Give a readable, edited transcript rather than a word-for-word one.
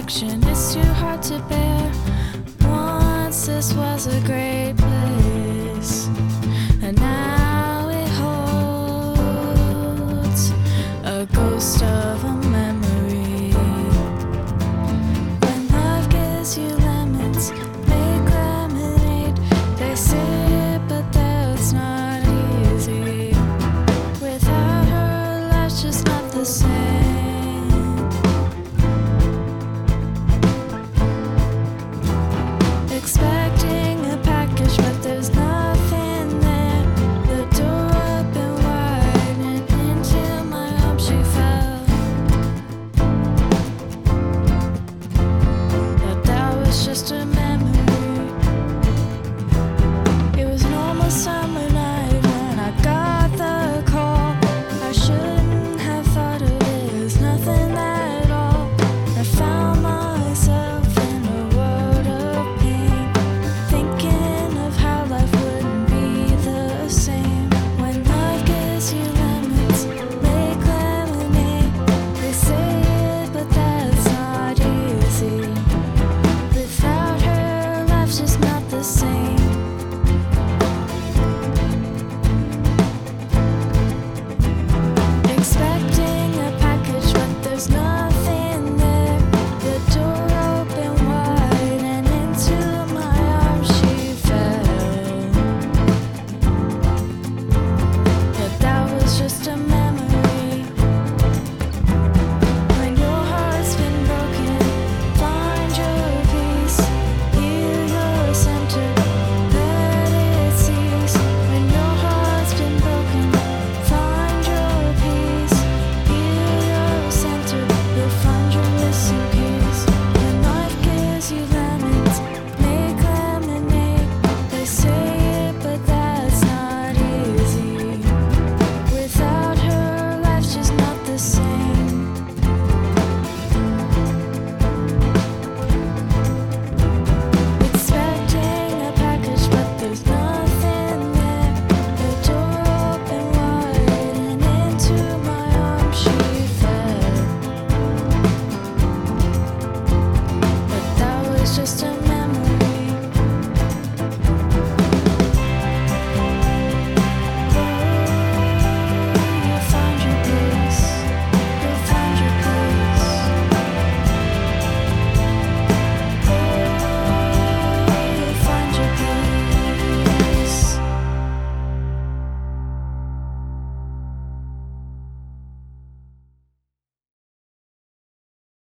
dysfunction is too hard to bear. Once this was a great place, and now it holds a ghost of a memory. When love gives you lemons, make lemonade. They say it, but that's not easy. Without her, life's just not the same.